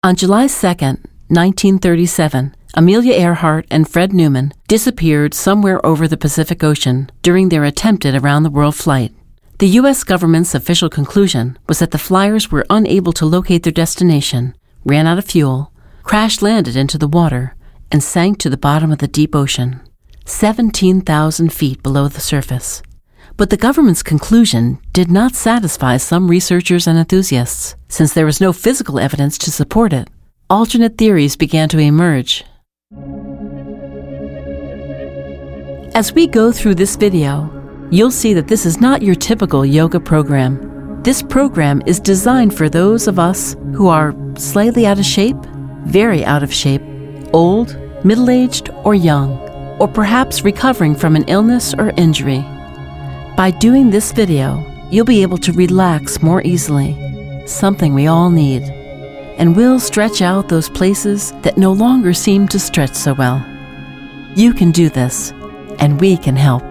On July 2nd, 1937, Amelia Earhart and Fred Newman disappeared somewhere over the Pacific Ocean during their attempted around-the-world flight. The U.S. government's official conclusion was that the flyers were unable to locate their destination, ran out of fuel, crash-landed into the water, and sank to the bottom of the deep ocean, 17,000 feet below the surface. But the government's conclusion did not satisfy some researchers and enthusiasts. Since there was no physical evidence to support it, alternate theories began to emerge. As we go through this video, you'll see that this is not your typical yoga program. This program is designed for those of us who are slightly out of shape, very out of shape, old, middle-aged, or young, or perhaps recovering from an illness or injury. By doing this video, you'll be able to relax more easily, something we all need, and we'll stretch out those places that no longer seem to stretch so well. You can do this, and we can help.